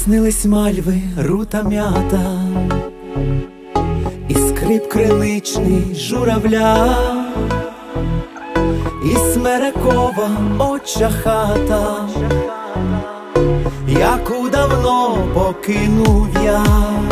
снились мальви, рута м'ята, і скрип криничний журавля, і смерекова отча хата, яку давно покинув я.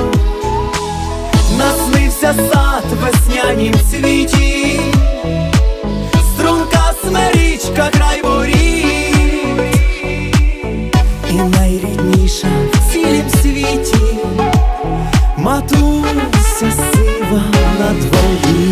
Наснився сад в веснянім цвіті, струнка смерічка край воріт, і найрідніша в цілім світі матуся сива на дворі.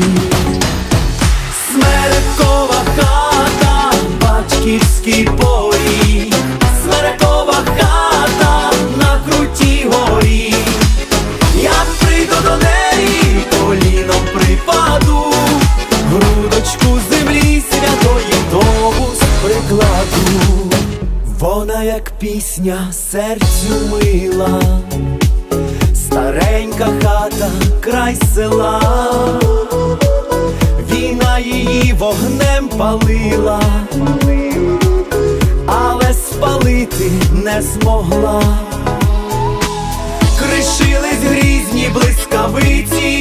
Смерекова хата, батьківський поріг, смерекова хата на крутій горі. Як прийду до неї, коліном припаду, грудочку землі святої довбусь прикладу. Вона, як пісня, серцю мила, старенька хата край села. Війна її вогнем палила, але спалити не змогла. Кришились грізні блискавиці,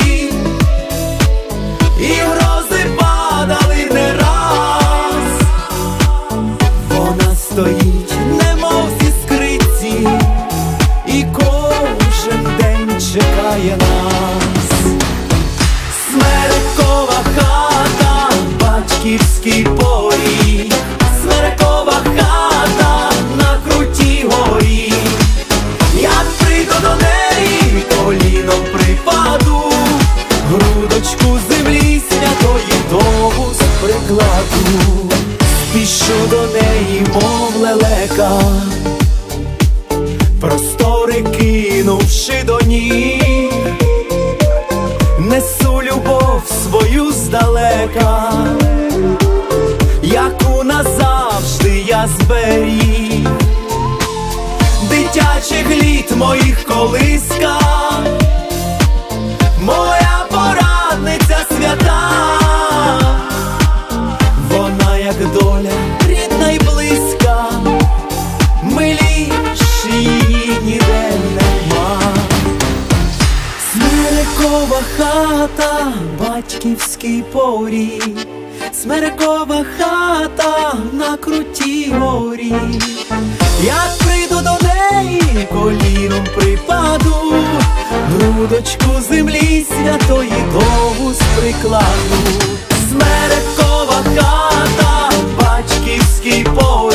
і грози падали не раз. Вона стоїть, немов зі скриці, і кожен день чекає нас. Смерекова хата, батьківський поріг, смерекова хата на крутій горі. Як прийду до неї, коліном припаду, грудочку землі святої довбусь прикладу. Спішу до неї, мов лелека, простори кинувши до ніг, несу любов свою здалека, яку назавжди я зберіг. Дитячих літ моїх колиска, моя порадниця свята. Вона, як доля, рідна й близька, миліш її ніде нема. Смерекова хата, батьківський поріг, смерекова хата на крутій горі. Як прийду до неї, коліном припаду, грудочку землі святої довбусь прикладу. Смерекова хата, батьківський поріг,